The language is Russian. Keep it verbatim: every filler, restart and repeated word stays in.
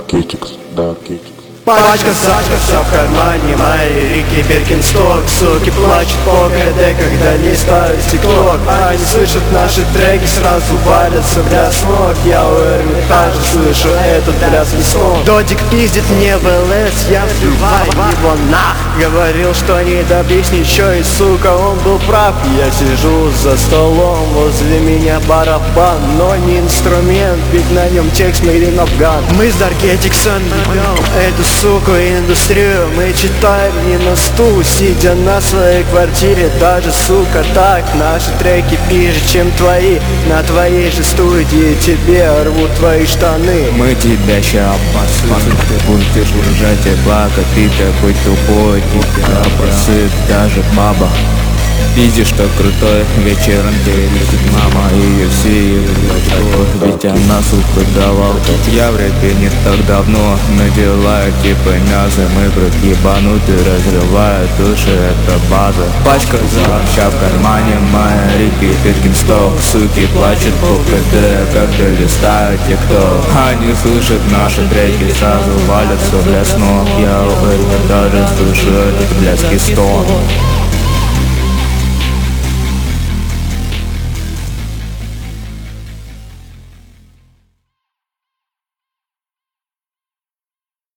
Darketics, Darketics. Пачка сачка, все в кармане, мои Рики Биркинсток. Суки плачут по КД, когда листают тикток. Они слышат наши треки, сразу валятся в ляс ног. Я у Эрмитажа слышу этот трясный сон. Додик пиздит мне в ЛС, я вбиваю его нах. Говорил, что не добьюсь ничего, и сука, он был прав. Я сижу за столом, возле меня барабан, но не инструмент, ведь на нем текст made in Afghan. Мы с Даркетиксом ведем эту суку индустрию. Мы читаем не на стул, сидя на своей квартире. Даже, сука, так наши треки пиже, чем твои. На твоей же студии тебе рвут твои штаны. Мы тебя ща обоссыпем, ты будешь лежать и плакать. Ты такой тупой, тебя обоссыт даже баба. Видишь, что крутой вечером делит мама ее все ведь она, сука, давалка. Я в рэпе не так давно надеваю типа мясо. Мы брат ебанутый, разрывают души, это база. Пачка за в кармане, моя Рики Биркинсток. Суки плачут по КД, когда листают тикток. Они слышат наши треки, сразу валятся в лес ног. Я у Эрмитажа слышу этот блядский стон.